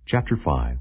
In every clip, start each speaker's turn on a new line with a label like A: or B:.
A: Chapter 5.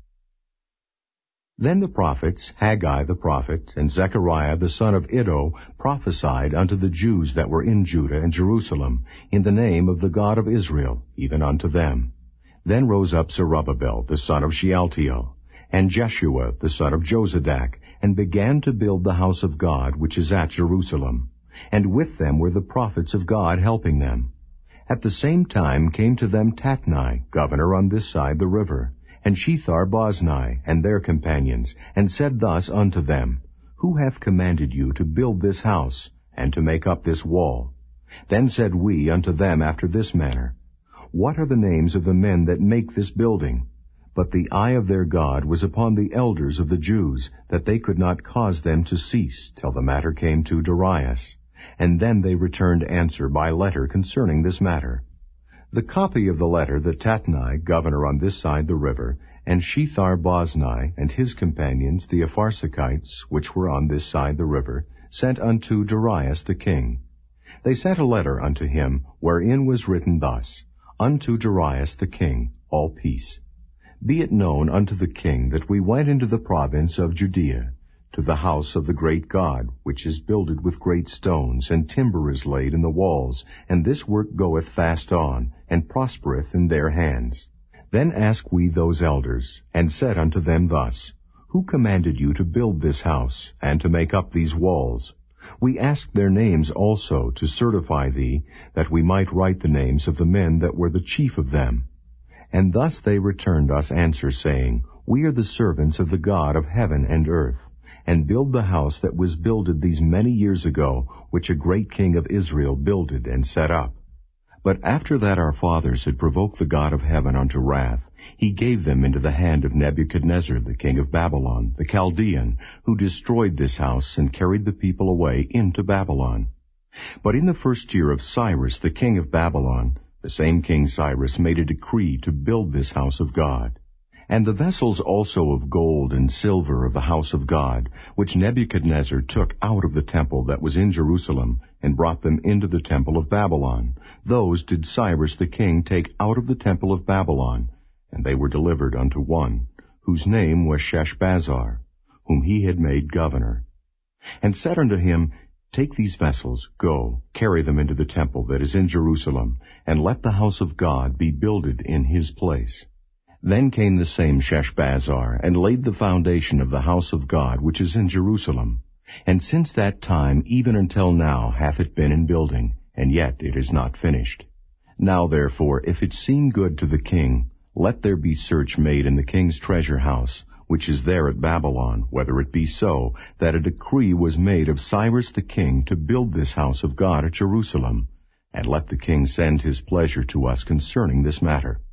A: Then the prophets, Haggai the prophet, and Zechariah the son of Iddo, prophesied unto the Jews that were in Judah and Jerusalem, in the name of the God of Israel, even unto them. Then rose up Zerubbabel the son of Shealtiel, and Jeshua the son of Jozadak, and began to build the house of God which is at Jerusalem. And with them were the prophets of God helping them. At the same time came to them Tatnai, governor on this side the river, and Shethar-boznai, and their companions, and said thus unto them, Who hath commanded you to build this house, and to make up this wall? Then said we unto them after this manner, What are the names of the men that make this building? But the eye of their God was upon the elders of the Jews, that they could not cause them to cease, till the matter came to Darius. And then they returned answer by letter concerning this matter. The copy of the letter that Tatnai, governor on this side the river, and Shethar-boznai, and his companions, the Apharsachites, which were on this side the river, sent unto Darius the king. They sent a letter unto him, wherein was written thus, Unto Darius the king, all peace. Be it known unto the king that we went into the province of Judea, to the house of the great God, which is builded with great stones, and timber is laid in the walls, and this work goeth fast on, and prospereth in their hands. Then asked we those elders, and said unto them thus, Who commanded you to build this house, and to make up these walls? We asked their names also, to certify thee, that we might write the names of the men that were the chief of them. And thus they returned us answer, saying, We are the servants of the God of heaven and earth, and build the house that was builded these many years ago, which a great king of Israel builded and set up. But after that our fathers had provoked the God of heaven unto wrath, he gave them into the hand of Nebuchadnezzar the king of Babylon, the Chaldean, who destroyed this house and carried the people away into Babylon. But in the first year of Cyrus the king of Babylon, the same king Cyrus made a decree to build this house of God. And the vessels also of gold and silver of the house of God, which Nebuchadnezzar took out of the temple that was in Jerusalem, and brought them into the temple of Babylon, those did Cyrus the king take out of the temple of Babylon, and they were delivered unto one, whose name was Sheshbazzar, whom he had made governor. And said unto him, Take these vessels, go, carry them into the temple that is in Jerusalem, and let the house of God be builded in his place. Then came the same Sheshbazzar, and laid the foundation of the house of God which is in Jerusalem. And since that time even until now hath it been in building, and yet it is not finished. Now therefore, if it seem good to the king, let there be search made in the king's treasure house, which is there at Babylon, whether it be so, that a decree was made of Cyrus the king to build this house of God at Jerusalem. And let the king send his pleasure to us concerning this matter.